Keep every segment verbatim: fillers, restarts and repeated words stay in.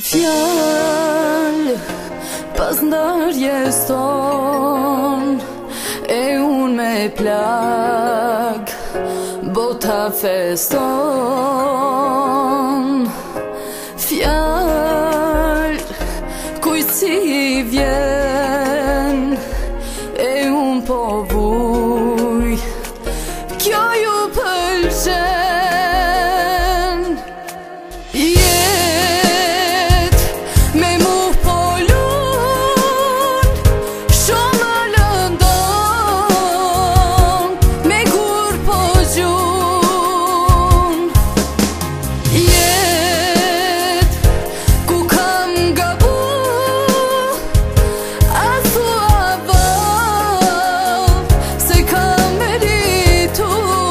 Fjallë pas ndarjes ton, e unë me plag bota feston. Fjallë kujt si vjen, e unë po vuj, kjo ju pëlqen. Jet me mu po lun, shumë më lëndon, me kur po gjun. Jet ku kam gabu, a thua vall se kam meritu.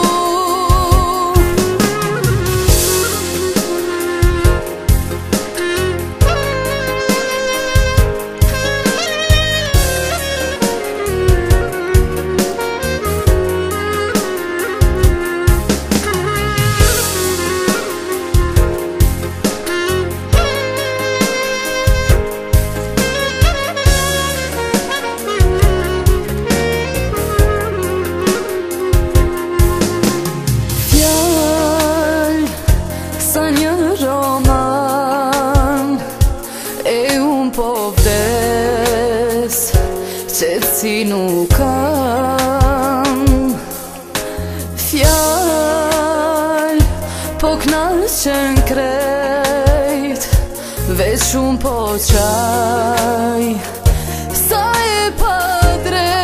Sa një roman, e unë po vdes, qetësi nuk kam. Fjallë po knaqen krejt, veç unë po qaj, sa e pa drejt.